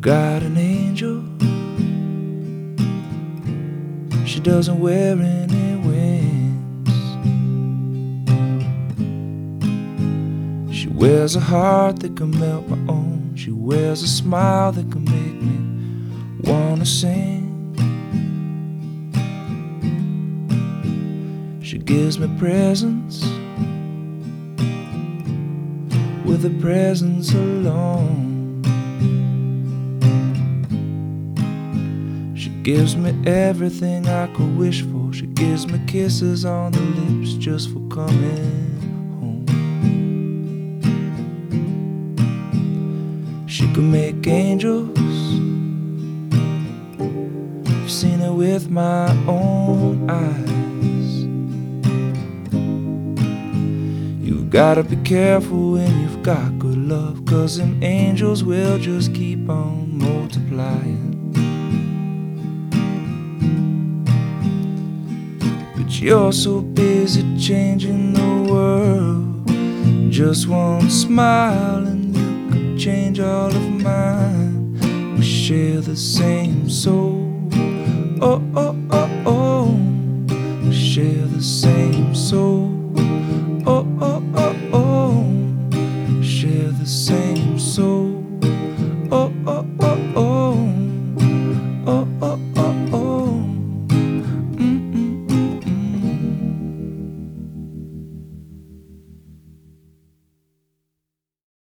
got an angel. She doesn't wear any wings. She wears a heart that can melt my own. She wears a smile that can make me wanna sing. She gives me presents with a presence alone. She gives me everything I could wish for. She gives me kisses on the lips just for coming home. She can make angels. I've seen it with my own eyes. You've gotta be careful when you've got good love, 'cause them angels will just keep on multiplying. But you're so busy changing the world. Just one smile and you could change all of mine. We share the same soul. Oh, oh, oh, oh. We share the same soul. Oh, oh.